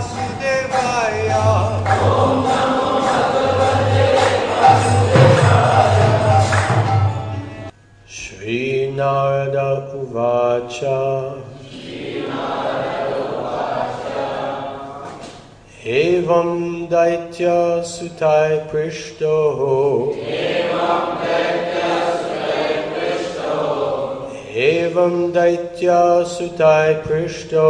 Vasudevaya. Shri Narada Uvacha. Evam Daitya Sutai Prishto. Evam Daitya Sutai Prishto.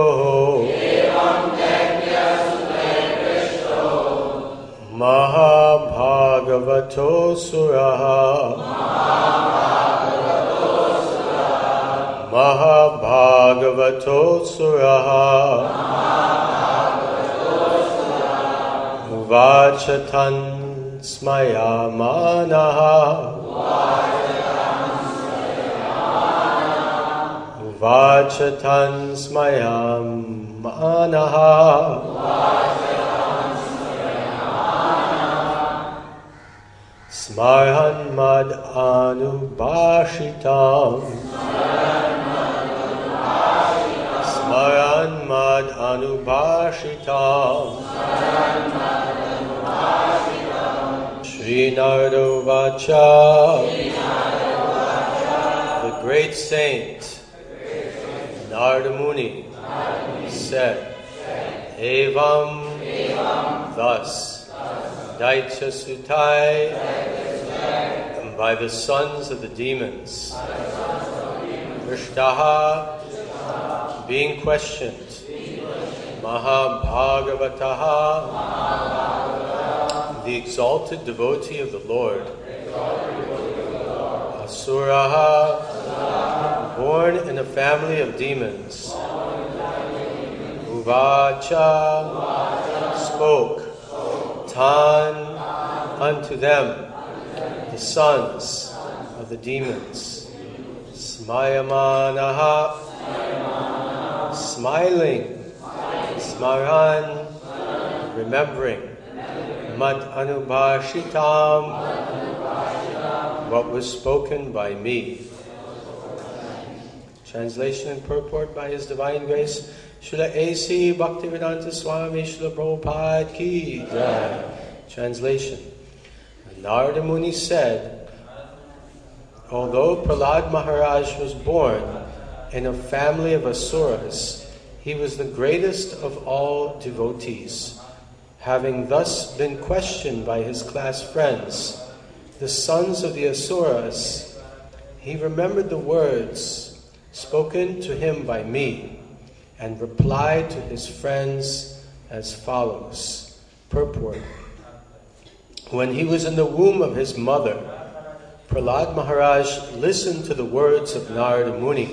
Mahabhagavato Suraha. Mahabhagavato Suraha. Vachatan Smayamanaha. Vachatan Smayamanaha. Smarhan Mad Anubhashitam. Smarhan Mad Anubhashitam. Shri Narada Vacha. The great saint Narada Muni said, Evam, thus, Daitya Sutai, and by the sons of the demons, Vrishtaha, being questioned, Mahabhagavataha, the exalted devotee of the Lord, Asuraha, born in a family of demons, Uvacha, spoke, Tan, unto them, the sons of the demons, Smayamanaha, smiling, Smaran, remembering, Mat Anubhashitam, what was spoken by me. Translation and purport by His Divine Grace, Srila A.C. Bhaktivedanta Swami Srila Prabhupada Ki Jai. Translation. Narada Muni said, although Prahlad Maharaj was born in a family of asuras, he was the greatest of all devotees. Having thus been questioned by his class friends, the sons of the asuras, he remembered the words spoken to him by me, and replied to his friends as follows. Purport. When he was in the womb of his mother, Prahlad Maharaj listened to the words of Narada Muni.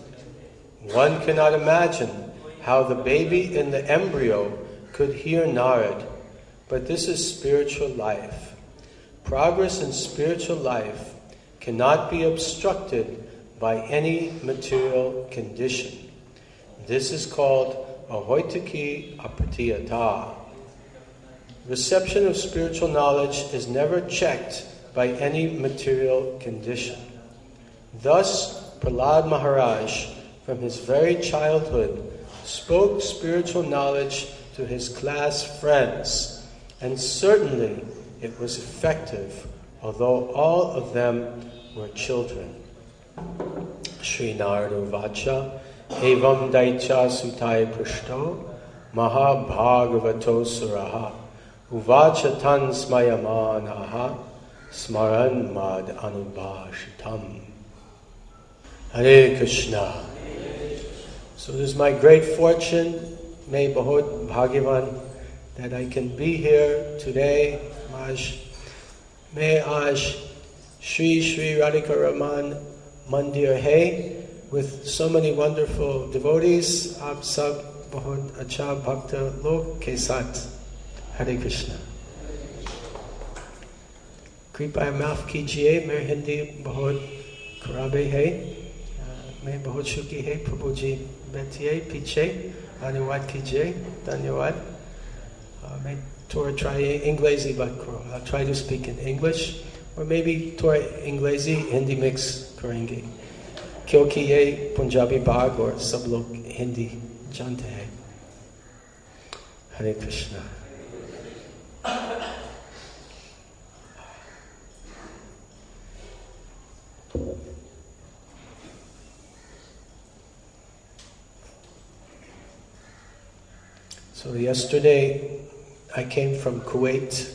One cannot imagine how the baby in the embryo could hear Narad, but this is spiritual life. Progress in spiritual life cannot be obstructed by any material condition. This is called ahoitaki apatiyata. Reception of spiritual knowledge is never checked by any material condition. Thus, Prahlad Maharaj, from his very childhood, spoke spiritual knowledge to his class friends, and certainly it was effective, although all of them were children. Shri Narada Vacha, Evam Daitya Sutai Prishto, Mahabhagavato Suraha, Uvacha Tan Smayamanaha, Smaran Mad Anubhashitam. Hare Krishna. So it is my great fortune, may Bahut Bhagavan, that I can be here today. May Aj Shri Shri Radhika Raman Mandir hai, with so many wonderful devotees. Aap sab bahut acha bhakta log ke saath. Hare Krishna. Kripaya maaf kijiye, mere Hindi bahut kharabe hai. Main bahut shuki hai. Prabhu ji baitiye piche. Dhanyawad kijiye. Dhanyawad. May Torah try English, but I'll try to speak in English. Or maybe Torah English, Hindi mix करेंगे क्योंकि ये पंजाबी बाग और सब लोग हिंदी जानते हैं. Hare Krishna. So yesterday I came from Kuwait,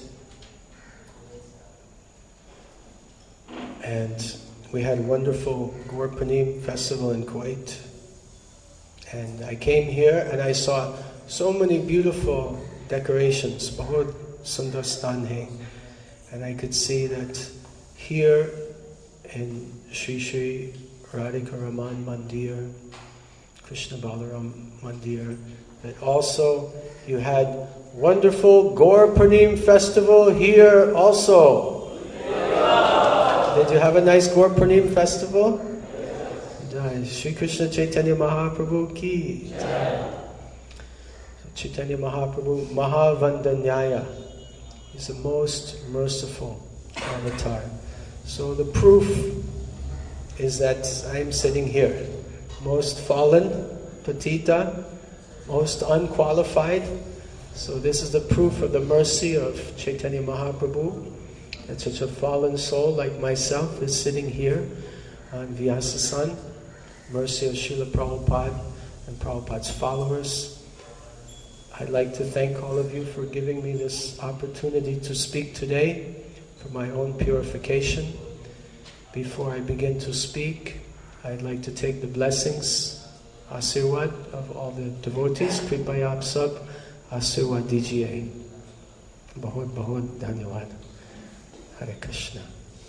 and we had a wonderful Gurpanim festival in Kuwait. And I came here and I saw so many beautiful decorations, Bahut Sundar Stan hai. And I could see that here in Sri Sri Radhika Raman Mandir, Krishna Balaram Mandir, that also you had wonderful Gurpanim festival here also. Did you have a nice Gurpanim festival? Jai Shri Krishna Chaitanya Mahaprabhu ki. Chaitanya Mahaprabhu Mahavandanyaya is the most merciful avatar. So the proof is that I am sitting here, most fallen, patita, most unqualified. So this is the proof of the mercy of Chaitanya Mahaprabhu, that such a fallen soul like myself is sitting here on Vyasasan. Mercy of Srila Prabhupada and Prabhupada's followers. I'd like to thank all of you for giving me this opportunity to speak today for my own purification. Before I begin to speak, I'd like to take the blessings, Asirwad of all the devotees. Kripaya aap sab Asirwad dijiye. Bahut bahut dhanyawad. Hare Krishna.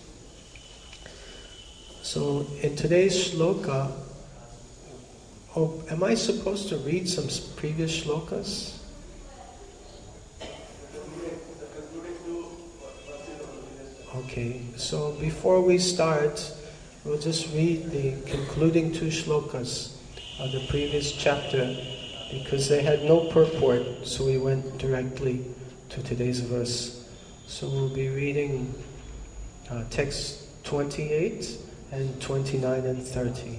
So in today's shloka, am I supposed to read some previous shlokas? Okay, so before we start, we'll just read the concluding 2 shlokas of the previous chapter, because they had no purport, so we went directly to today's verse. So we'll be reading text 28 and 29 and 30.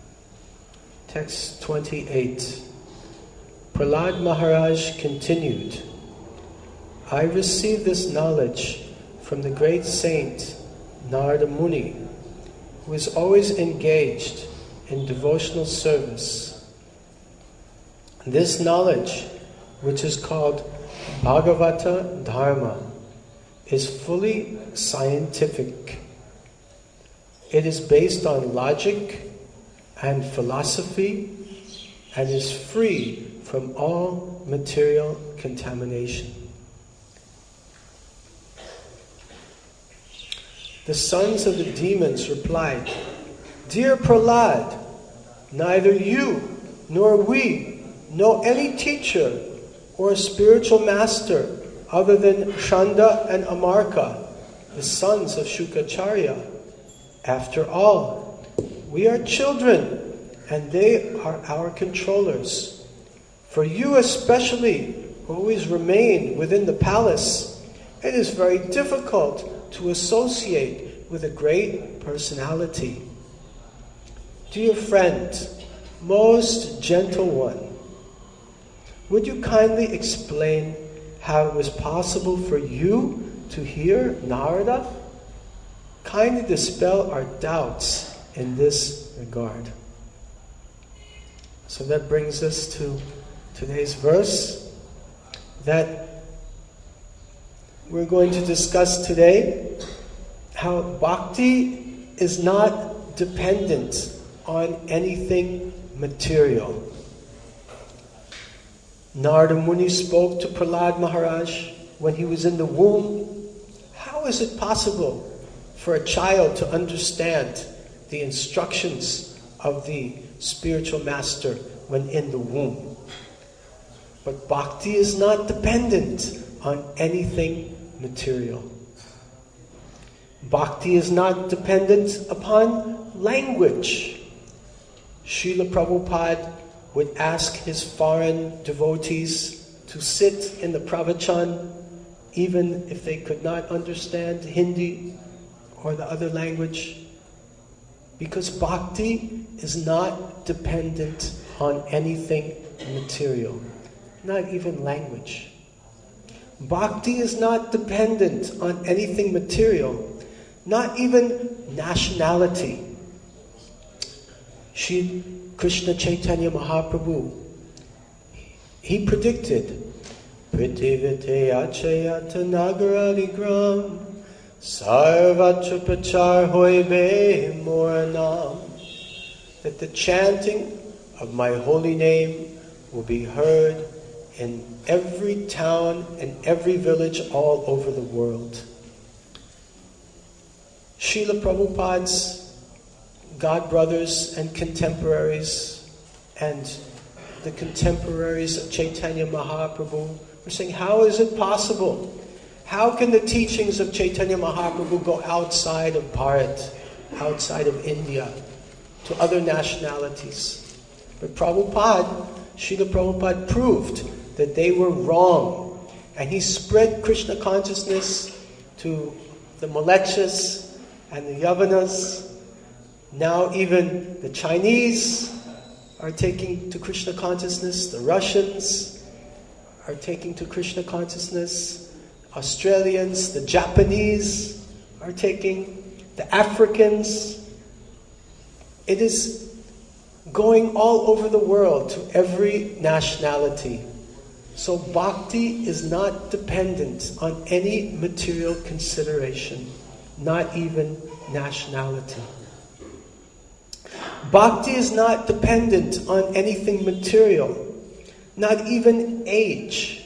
Text 28. Prahlad Maharaj continued, I received this knowledge from the great saint Narada Muni, who is always engaged in devotional service. This knowledge, which is called Bhagavata Dharma, is fully scientific. It is based on logic and philosophy and is free from all material contamination. The sons of the demons replied, Dear Prahlad, neither you nor we know any teacher or spiritual master other than Chanda and Amarka, the sons of Shukacharya. After all, we are children and they are our controllers. For you especially, who always remain within the palace, it is very difficult to associate with a great personality. Dear friend, most gentle one, would you kindly explain how it was possible for you to hear Narada? Kindly dispel our doubts in this regard. So that brings us to today's verse that we're going to discuss today, how bhakti is not dependent on anything material. Narada Muni spoke to Prahlad Maharaj when he was in the womb. How is it possible for a child to understand the instructions of the spiritual master when in the womb? But bhakti is not dependent on anything material. Bhakti is not dependent upon language. Srila Prabhupada would ask his foreign devotees to sit in the pravachan even if they could not understand Hindi or the other language, because bhakti is not dependent on anything material. not even language. Bhakti is not dependent on anything material, not even nationality. Shri Krishna Chaitanya Mahaprabhu, he predicted, Pritivite achayata nagaradigram sarvatra prachar hoibe moranam, that the chanting of my holy name will be heard in every town and every village all over the world. Srila Prabhupada's God brothers and contemporaries and the contemporaries of Chaitanya Mahaprabhu were saying, how is it possible? How can the teachings of Chaitanya Mahaprabhu go outside of Bharat, outside of India, to other nationalities? But Srila Prabhupada proved that they were wrong. And he spread Krishna consciousness to the Mlecchas and the Yavanas. Now even the Chinese are taking to Krishna consciousness. The Russians are taking to Krishna consciousness. Australians, the Japanese are taking. The Africans. It is going all over the world to every nationality. So bhakti is not dependent on any material consideration, not even nationality. Bhakti is not dependent on anything material, not even age.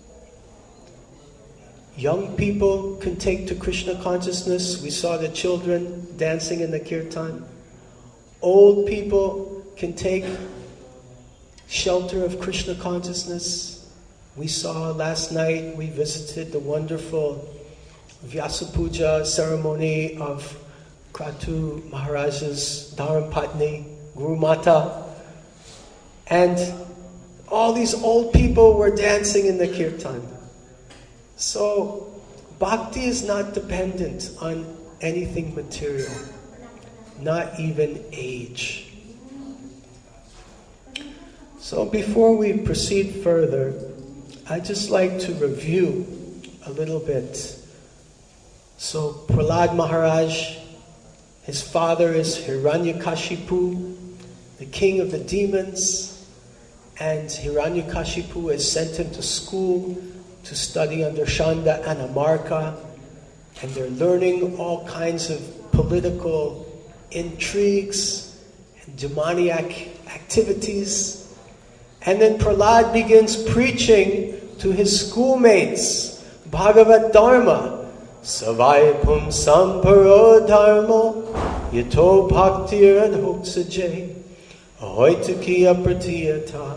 Young people can take to Krishna consciousness. We saw the children dancing in the kirtan. Old people can take shelter of Krishna consciousness. We saw last night, we visited the wonderful Vyasa Puja ceremony of Kratu Maharaj's Dharmpatni, Guru Mata. And all these old people were dancing in the kirtan. So, bhakti is not dependent on anything material, not even age. So before we proceed further, I'd just like to review a little bit. So Prahlad Maharaj, his father is Hiranyakashipu, the king of the demons, and Hiranyakashipu has sent him to school to study under Shanda and Amarka, and they're learning all kinds of political intrigues and demoniac activities. And then Prahlad begins preaching to his schoolmates Bhagavad Dharma. Savai pum samparo dharmo yato bhaktir adhoksaje ahoitakiya pratiyata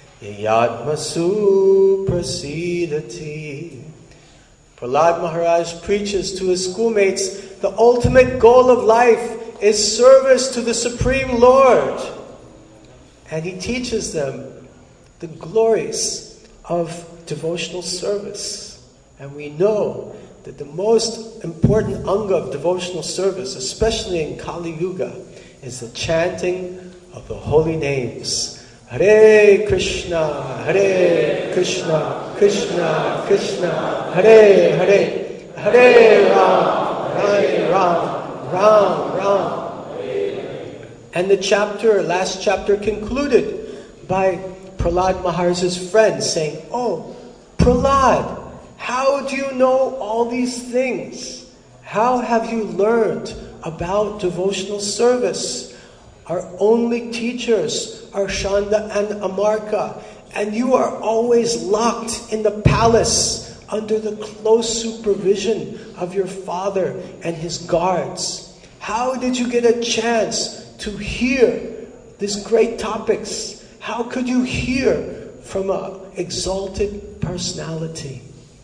yayatmasu prasidati. Prahlad Maharaj preaches to his schoolmates, the ultimate goal of life is service to the Supreme Lord. And he teaches them the glories of devotional service. And we know that the most important anga of devotional service, especially in Kali Yuga, is the chanting of the holy names. Hare Krishna, Krishna Krishna, Hare Hare, Hare Ram, Ram Ram. And the last chapter concluded by Prahlad Maharaj's friend saying, "Oh, Prahlad, how do you know all these things? How have you learned about devotional service? Our only teachers are Shanda and Amarka, and you are always locked in the palace under the close supervision of your father and his guards. How did you get a chance to hear these great topics? How could you hear from an exalted personality?"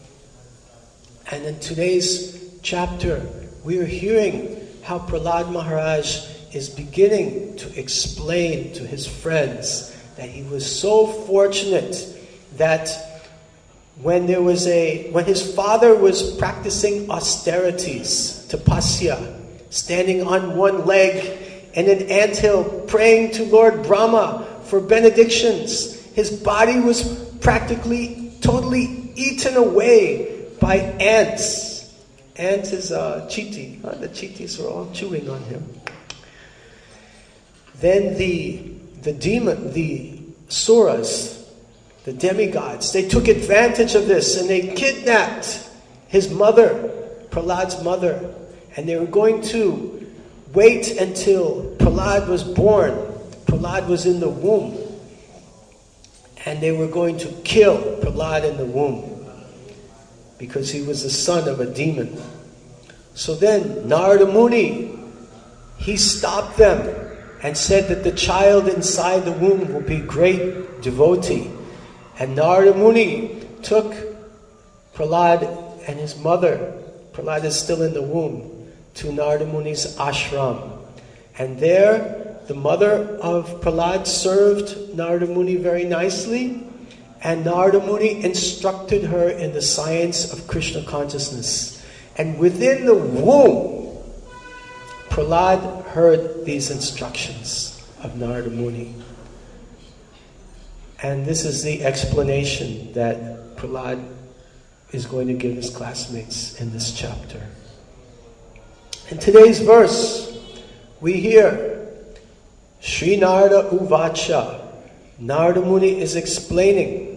And in today's chapter, we are hearing how Prahlad Maharaj is beginning to explain to his friends that he was so fortunate that when his father was practicing austerities, tapasya, standing on one leg in an anthill praying to Lord Brahma for benedictions, his body was practically totally eaten away by ants. Ants is Chiti. The Chitis were all chewing on him. Then the Suras, the demigods, they took advantage of this and they kidnapped his mother, Prahlad's mother, and they were going to wait until Prahlad was born. Prahlad was in the womb, and they were going to kill Prahlad in the womb because he was the son of a demon. So then Narada Muni, he stopped them and said that the child inside the womb will be great devotee. And Narada Muni took Prahlad and his mother, Prahlad is still in the womb, to Narada Muni's ashram. And there, the mother of Prahlad served Narada Muni very nicely, and Narada Muni instructed her in the science of Krishna consciousness. And within the womb, Prahlad heard these instructions of Narada Muni. And this is the explanation that Prahlad is going to give his classmates in this chapter. In today's verse, we hear Sri Narada Uvacha. Narada Muni is explaining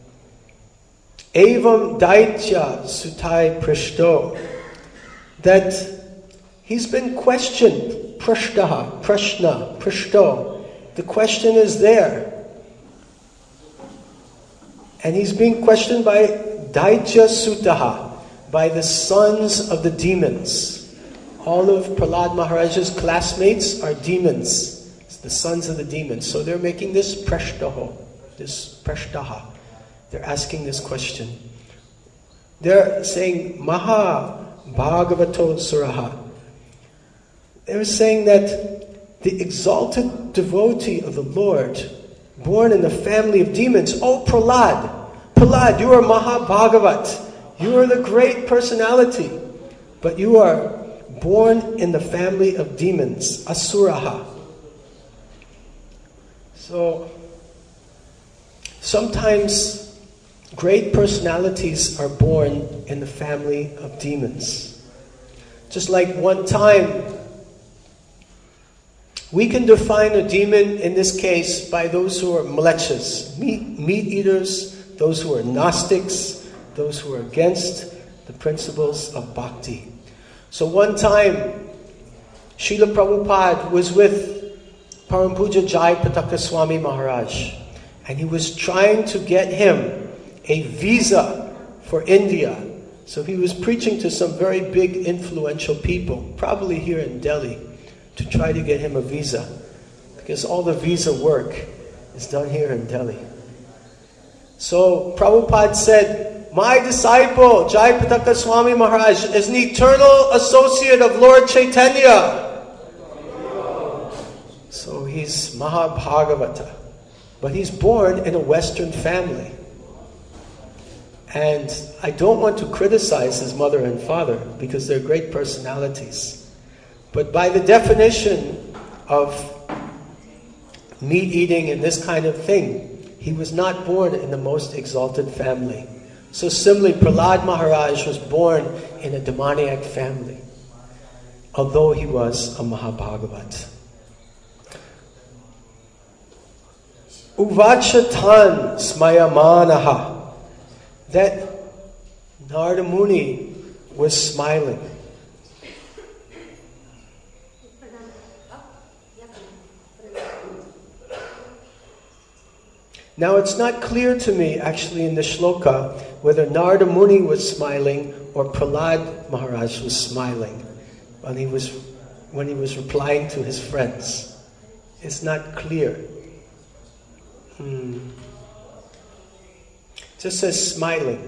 Evam Daitya Sutai Prishto, that he's been questioned. Prishto. The question is there. And he's being questioned by Daitya Sutaha, by the sons of the demons. All of Prahlad Maharaj's classmates are demons. It's the sons of the demons. So they're making this prashtaha. They're asking this question. They're saying, Maha Bhagavato Suraha. They're saying that the exalted devotee of the Lord, born in the family of demons, oh Prahlad, you are Maha Bhagavat. You are the great personality. But you are born in the family of demons, Asuraha. So, sometimes great personalities are born in the family of demons. Just like one time, we can define a demon in this case by those who are mlechas, meat eaters, those who are Gnostics, those who are against the principles of bhakti. So one time, Srila Prabhupada was with Param Puja Jayapataka Swami Maharaj, and he was trying to get him a visa for India. So he was preaching to some very big influential people, probably here in Delhi, to try to get him a visa, because all the visa work is done here in Delhi. So Prabhupada said, my disciple, Jayapataka Swami Maharaj, is an eternal associate of Lord Chaitanya. So he's Mahabhagavata. But he's born in a Western family. And I don't want to criticize his mother and father, because they're great personalities. But by the definition of meat eating and this kind of thing, he was not born in the most exalted family. So similarly, Prahlad Maharaj was born in a demoniac family, although he was a Mahabhagavat. Uvachatan smayamanaha, that Narada Muni was smiling. Now it's not clear to me actually in the shloka whether Narada Muni was smiling or Prahlad Maharaj was smiling when he was replying to his friends. It's not clear. Just says smiling.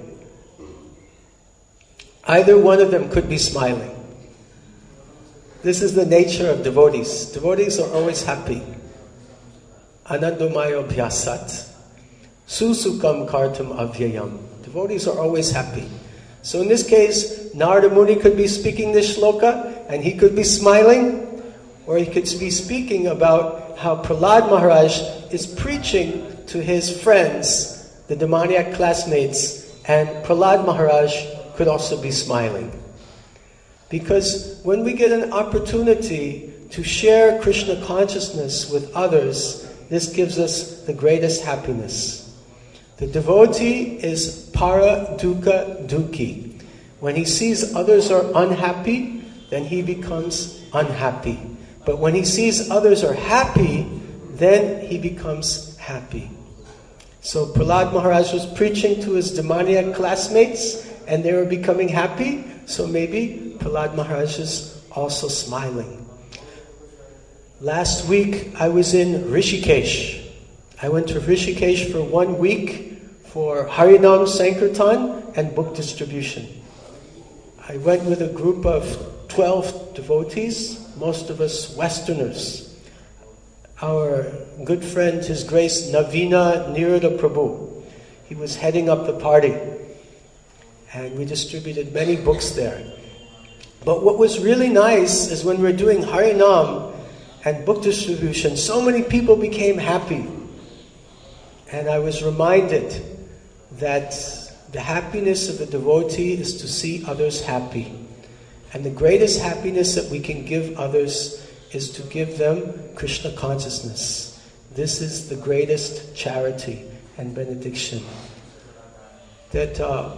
Either one of them could be smiling. This is the nature of devotees. Devotees are always happy. Anandamayo bhyasat. Susukam kartam avyayam. Devotees are always happy. So in this case, Narada Muni could be speaking this shloka and he could be smiling, or he could be speaking about how Prahlad Maharaj is preaching to his friends, the demoniac classmates, and Prahlad Maharaj could also be smiling. Because when we get an opportunity to share Krishna consciousness with others, this gives us the greatest happiness. The devotee is para dukkha dukhi. When he sees others are unhappy, then he becomes unhappy. But when he sees others are happy, then he becomes happy. So Prahlad Maharaj was preaching to his demoniac classmates, and they were becoming happy, so maybe Prahlad Maharaj is also smiling. Last week I was in Rishikesh. I went to Rishikesh for 1 week for Harinam Sankirtan and book distribution. I went with a group of 12 devotees, most of us Westerners. Our good friend, His Grace Navina Nirada Prabhu, he was heading up the party. And we distributed many books there. But what was really nice is when we were doing Harinam and book distribution, so many people became happy. And I was reminded that the happiness of the devotee is to see others happy. And the greatest happiness that we can give others is to give them Krishna consciousness. This is the greatest charity and benediction. That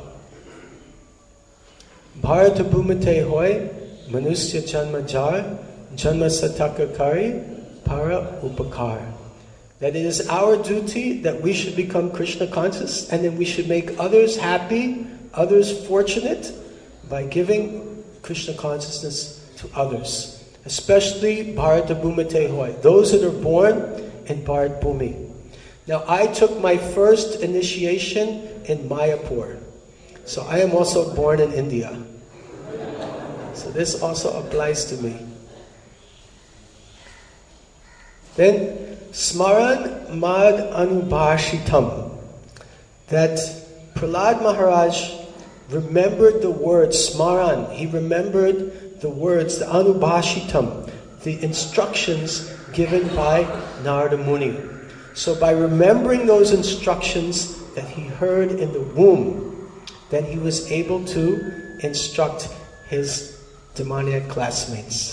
Bharata Bhumate Hoy, Manusya Janma Jar, Janma Satakakari, Para Upakar. That it is our duty that we should become Krishna conscious, and then we should make others happy, others fortunate, by giving Krishna consciousness to others. Especially Bharata Bhumate Hoy, those that are born in Bharat Bhumi. Now I took my first initiation in Mayapur. So I am also born in India. So this also applies to me. Then, Smaran Mad Anubhashitam. That Prahlad Maharaj remembered the word Smaran. He remembered the words, the Anubhashitam, the instructions given by Narada Muni. So by remembering those instructions that he heard in the womb, then he was able to instruct his demoniac classmates.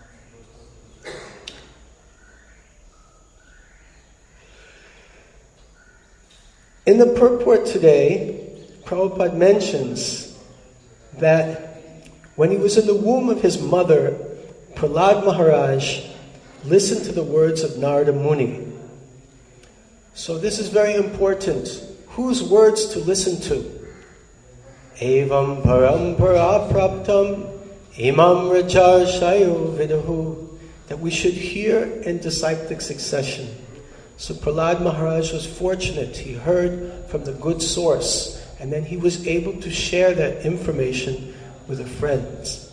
In the purport today, Prabhupada mentions that when he was in the womb of his mother, Prahlad Maharaj listened to the words of Narada Muni. So this is very important. Whose words to listen to? Evam parampara praptam imam rajarshayo vidahu. That we should hear in disciplic succession. So Prahlad Maharaj was fortunate. He heard from the good source, and then he was able to share that information with the friends.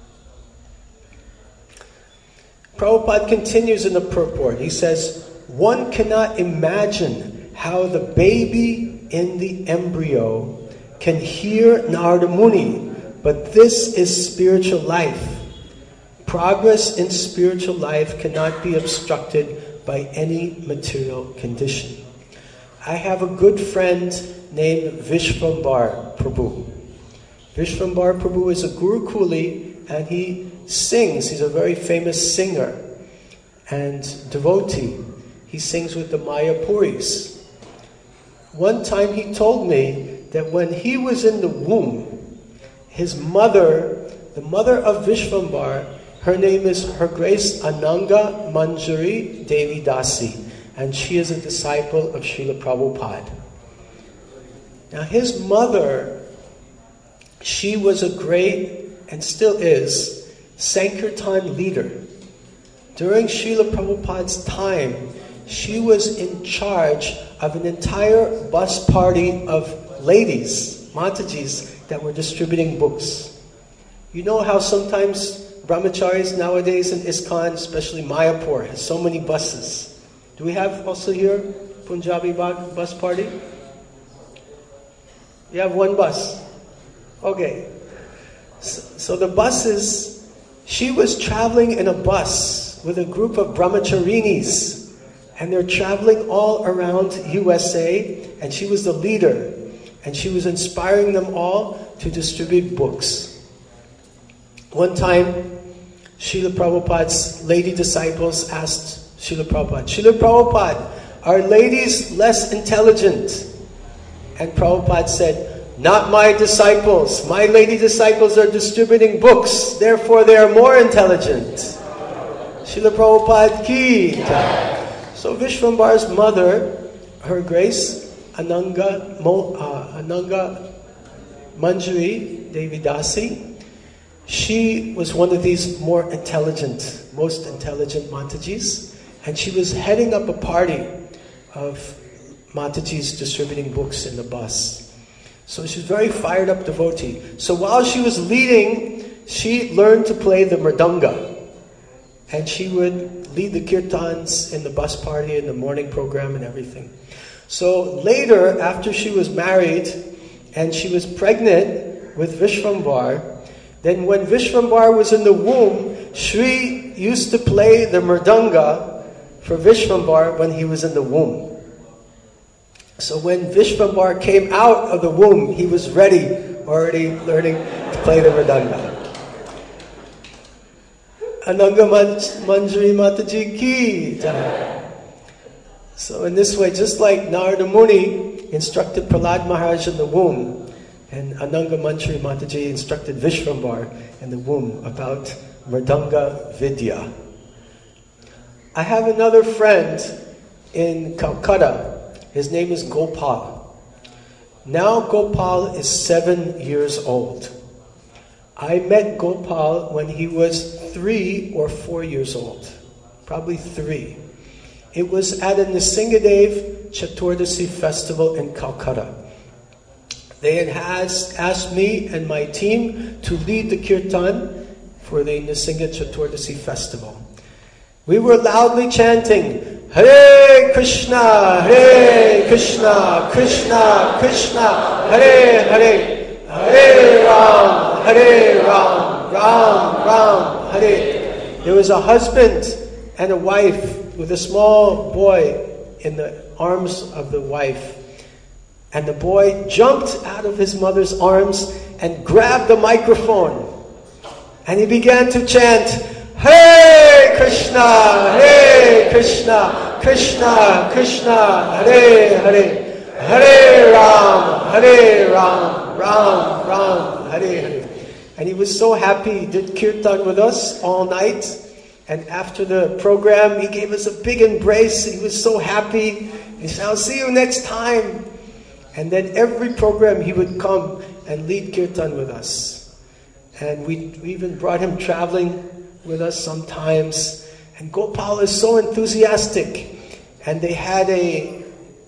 Prabhupada continues in the purport. He says, one cannot imagine how the baby in the embryo can hear Narada Muni, but this is spiritual life. Progress in spiritual life cannot be obstructed by any material condition. I have a good friend named Vishvambar Prabhu. Vishvambar Prabhu is a Guru Kuli, and he sings. He's a very famous singer and devotee. He sings with the Mayapuris. One time he told me that when he was in the womb, his mother, the mother of Vishvambar, her name is Her Grace Ananga Manjari Devi Dasi, and she is a disciple of Srila Prabhupada. Now his mother, she was a great, and still is, Sankirtan leader. During Srila Prabhupada's time, she was in charge of an entire bus party of ladies, Matajis, that were distributing books. You know how sometimes brahmacharis nowadays in ISKCON, especially Mayapur, has so many buses. Do we have also here Punjabi bus party? You have one bus. Okay. So the buses, she was traveling in a bus with a group of brahmacharinis, And they're traveling all around USA, and she was the leader. And she was inspiring them all to distribute books. One time, Srila Prabhupada's lady disciples asked Srila Prabhupada, Srila Prabhupada, are ladies less intelligent? And Prabhupada said, not my disciples. My lady disciples are distributing books. Therefore, they are more intelligent. Srila Prabhupada ki. So Vishwambar's mother, Her Grace, Ananga Manjari Devidasi, she was one of these most intelligent Matajis, and she was heading up a party of Matajis distributing books in the bus. So she's very fired up devotee. So while she was leading, she learned to play the mridanga, and she would lead the kirtans in the bus party, in the morning program and everything. So later, after she was married and she was pregnant with Vishwambar, then when Vishwambar was in the womb, Shri used to play the mridanga for Vishwambar when he was in the womb. So when Vishwambar came out of the womb, he was ready, already learning to play the mridanga. Ananga Manjari Mataji ki jai. So in this way, just like Narada Muni instructed Prahlad Maharaj in the womb, and Ananga Manjari Mataji instructed Vishwambar in the womb about Mridanga Vidya. I have another friend in Calcutta. His name is Gopal. Now Gopal is 7 years old. I met Gopal when he was 3 or 4 years old. Probably 3. It was at a Nisingadev Chaturdasi festival in Calcutta. They had asked me and my team to lead the kirtan for the Nisinga Chaturdasi festival. We were loudly chanting, Hare Krishna, Hare Krishna, Krishna Krishna, Hare Hare, Hare Ram, Hare Ram, Ram Ram, Hare. There was a husband and a wife with a small boy in the arms of the wife. And the boy jumped out of his mother's arms and grabbed the microphone. And he began to chant, Hare Krishna, Hare Krishna, Krishna Krishna, Hare Hare, Hare Ram, Ram Ram, Hare Hare. And he was so happy. He did kirtan with us all night. And after the program, he gave us a big embrace. He was so happy. He said, I'll see you next time. And then every program he would come and lead kirtan with us. And we even brought him traveling with us sometimes. And Gopal is so enthusiastic. And they had a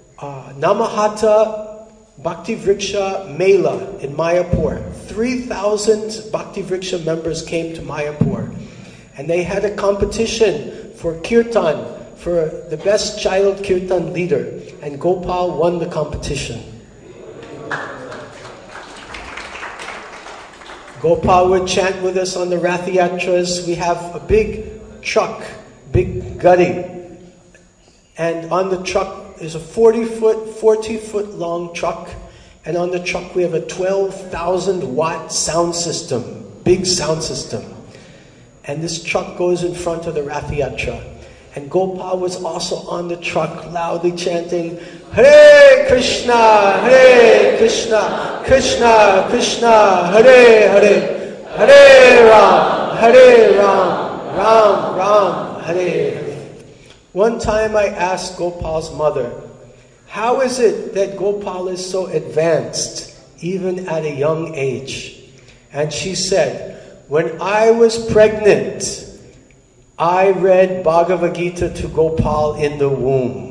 Namahata Bhakti Vriksha Mela in Mayapur. 3,000 Bhakti Vriksha members came to Mayapur. And they had a competition for kirtan, for the best child kirtan leader. And Gopal won the competition. Gopal would chant with us on the Rath Yatras. We have a big truck, big guddy. And on the truck is a 40-foot long truck. And on the truck we have a 12,000 watt sound system, big sound system. And this truck goes in front of the Rath Yatra. And Gopal was also on the truck, loudly chanting, Hare Krishna, Krishna Krishna, Hare Hare, Hare Ram, Ram Ram, Hare Hare. One time I asked Gopal's mother, how is it that Gopal is so advanced, even at a young age? And she said, when I was pregnant, I read Bhagavad Gita to Gopal in the womb.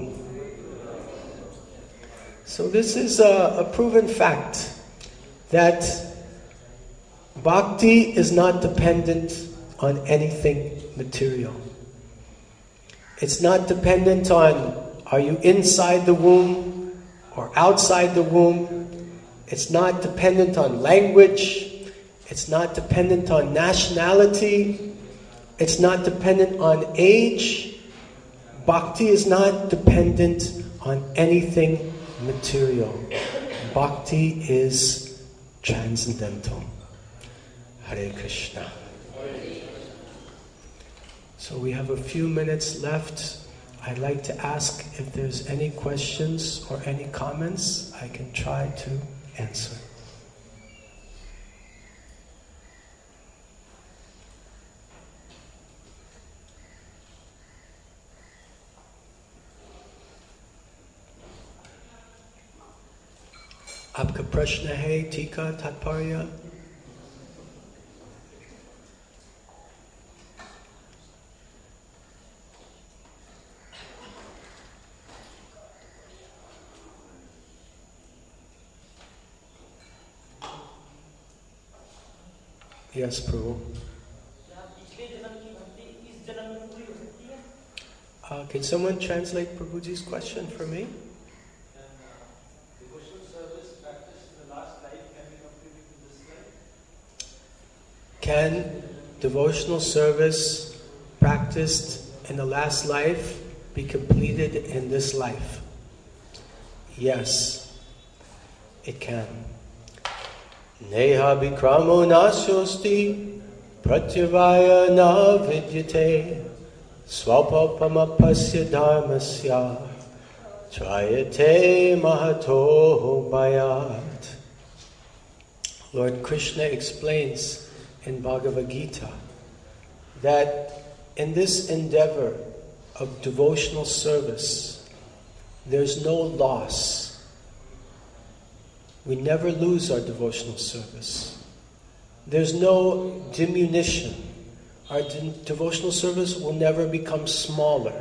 So this is a proven fact that bhakti is not dependent on anything material. It's not dependent on, are you inside the womb or outside the womb? It's not dependent on language. It's not dependent on nationality. It's not dependent on age. Bhakti is not dependent on anything material. Bhakti is transcendental. Hare Krishna. So we have a few minutes left. I'd like to ask if there's any questions or any comments. I can try to answer. आपका प्रश्न है टीका तात्पर्य? Yes, Prabhu. Can someone translate Prabhuji's question for me? Can devotional service practiced in the last life be completed in this life? Yes, it can. Neha vikramo nasyosti pratyavaya na vidyate swapapamapasya dharmasya trayate mahato bhayat. Lord Krishna explains in Bhagavad Gita that in this endeavor of devotional service, there's no loss. We never lose our devotional service. There's no diminution. Our devotional service will never become smaller.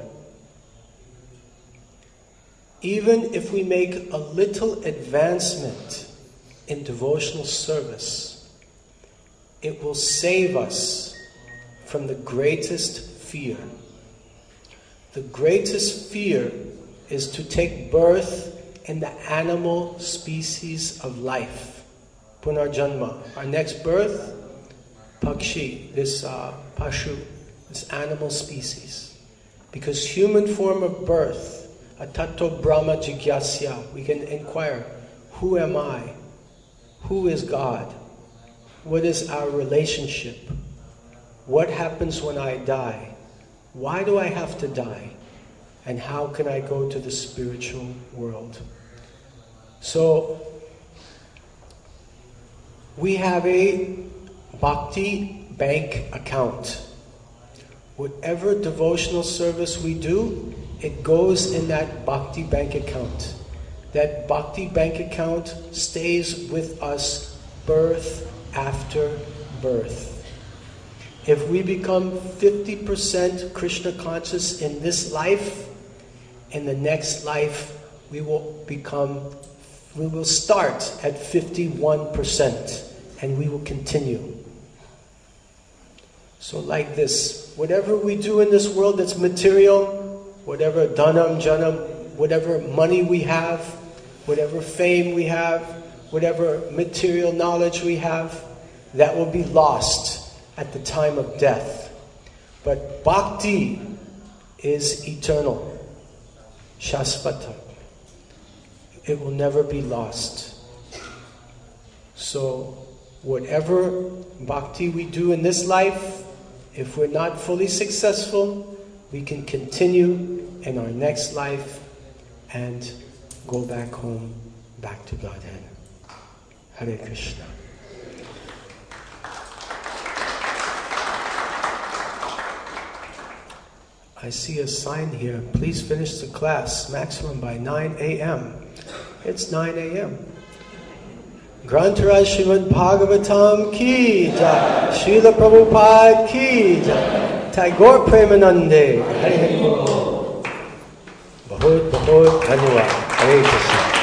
Even if we make a little advancement in devotional service, it will save us from the greatest fear. The greatest fear is to take birth in the animal species of life. Punarjanma. Our next birth, Pakshi, this Pashu, this animal species. Because human form of birth, Atato Brahma Jigyasya, we can inquire, who am I? Who is God? What is our relationship? What happens when I die? Why do I have to die? And how can I go to the spiritual world? So, we have a bhakti bank account. Whatever devotional service we do, it goes in that bhakti bank account. That bhakti bank account stays with us birth after birth. If we become 50% Krishna conscious in this life, in the next life we will start at 51% and we will continue. So like this, whatever we do in this world that's material, whatever dhanam, janam, whatever money we have, whatever fame we have, whatever material knowledge we have, that will be lost at the time of death. But bhakti is eternal. Shasvata. It will never be lost. So, whatever bhakti we do in this life, if we're not fully successful, we can continue in our next life and go back home, back to Godhead. Hare Krishna. I see a sign here. Please finish the class, maximum by 9 a.m. It's 9 a.m. Grantaraj Srimad Bhagavatam ki jai. Srila Prabhupada ki jai. Tagore Premanande. Hare Hare. Bahut Dhanyavad. Hare Krishna.